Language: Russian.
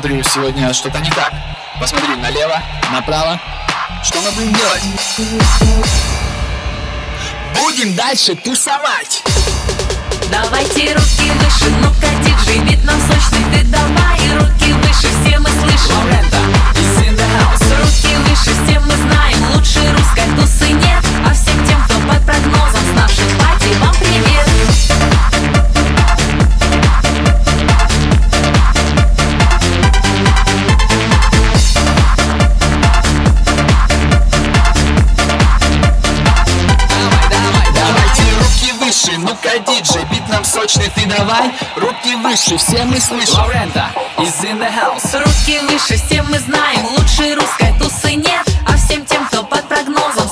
смотрю, сегодня что-то не так. Посмотри налево, направо. Что мы будем делать? Будем дальше тусовать. Давайте руки выше, ну-ка, диджей, бит нам сочный, ты давай. Руки выше, все мы слышим. Лорента is in the house. Руки выше, все мы знаем, лучше русской тусы нет. А всем тем, кто под прогнозом с нашей пати, вам привет. Ну-ка, диджей, бит нам сочный, ты давай. Руки выше, все мы слышим. Лорента is in the house. Руки выше, все мы знаем, лучше русской тусы нет. А всем тем, кто под прогнозом